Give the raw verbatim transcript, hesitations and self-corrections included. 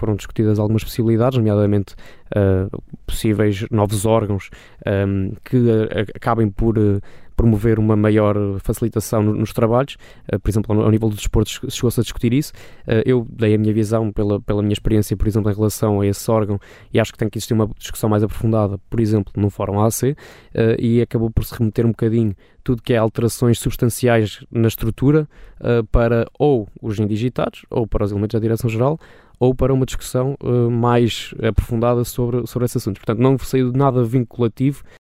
foram discutidas algumas possibilidades, nomeadamente uh, possíveis novos órgãos um, que uh, acabem por uh, promover uma maior facilitação no, nos trabalhos. Uh, por exemplo, ao, ao nível do desporto chegou-se a discutir isso. Uh, eu dei a minha visão pela, pela minha experiência, por exemplo, em relação a esse órgão, e acho que tem que existir uma discussão mais aprofundada, por exemplo, no Fórum A A C, uh, e acabou por se remeter um bocadinho tudo que é alterações substanciais na estrutura uh, para ou os indigitados, ou para os elementos da Direção-Geral, ou para uma discussão uh, mais aprofundada sobre, sobre esse assunto. Portanto, não saiu nada vinculativo